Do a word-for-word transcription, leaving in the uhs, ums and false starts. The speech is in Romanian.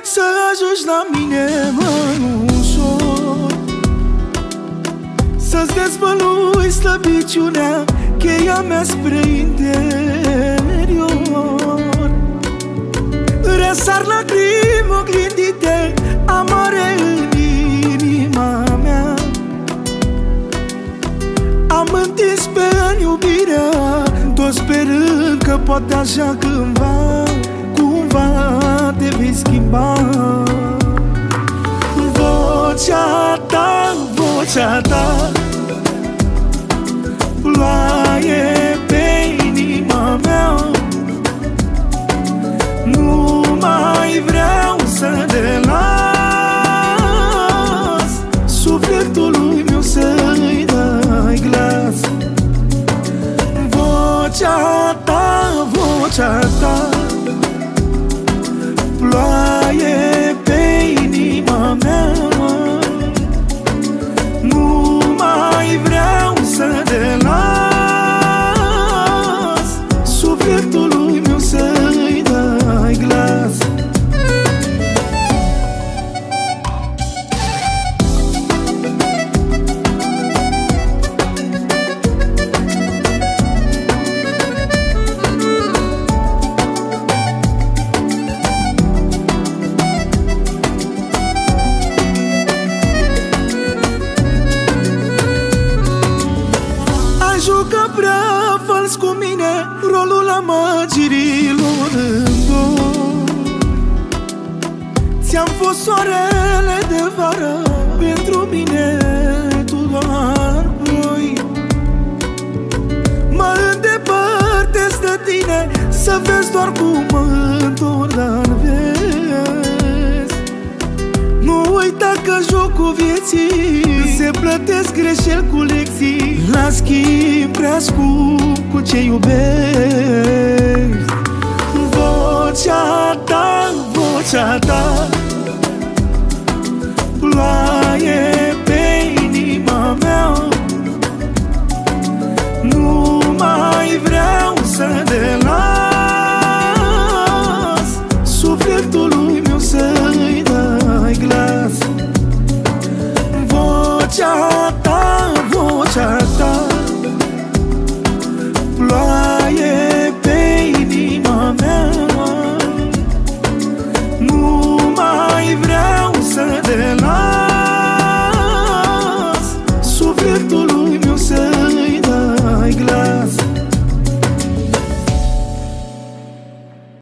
să ajungi la mine mai ușor, să-ți dezvălui slăbiciunea, cheia mea spre interior. Răsar lacrimi oglindite, amare în inima mea. Am întins pe ani iubirea, tot sperând că poate așa cândva, cumva te vei schimba. Vocea ta, vocea ta, ploaie pe inima mea. Nu mai vreau să te las, sufletului meu să-i dai glas. Vocea ta, vocea ta, ploaie pe inima mea. Nu mai vreau să te las, sufletului meu să-i dai glas. Jucă prea fals cu mine rolul amăgirilor în dor. Ți-am fost soarele de vară, pentru mine tu doar ploi. Mă îndepărtez de tine, să vezi doar cum mă întorc, dar vezi. Nu uita că jocul vieții se plătesc greșeli cu lecții, la schimb prea scump cu ce iubești. Vocea ta, vocea ta, ploaie pe inima mea. Nu mai vreau să te las, sufletului meu să-i dai glas. Vocea ta, vocea ta,